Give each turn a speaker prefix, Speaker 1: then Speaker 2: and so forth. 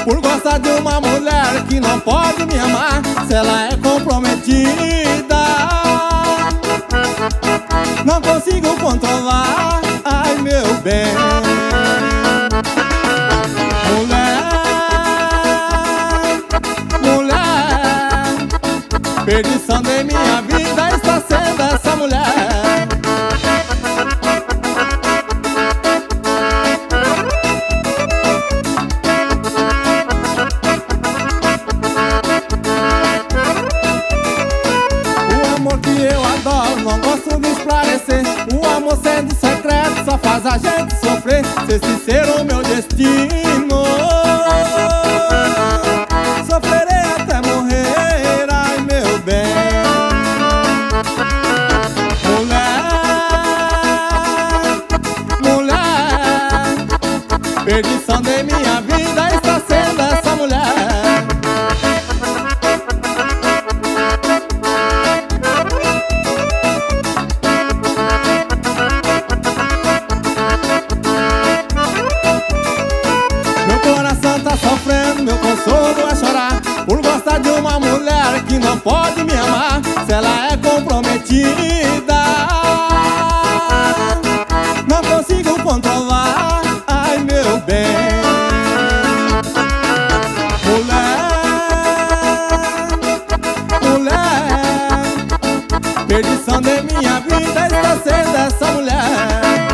Speaker 1: por gostar de uma mulher que não pode me amar se ela é comprometida. Não consigo controlar, ai meu bem. Mulher, perdição de minha vida está sendo essa mulher. O amor que eu adoro, não gosto de esclarecer. O amor sendo secreto só faz a gente sofrer. Ser sincero o meu destino, sofrerei até morrer, ai meu bem. Mulher, perdição de minha vida está sendo essa mulher. Meu coração tá sofrendo, meu consolo é chorar, por gostar de uma mulher que não pode me amar se ela é comprometida. Não consigo controlar, ai meu bem. Mulher, perdição de minha vida está sendo essa mulher.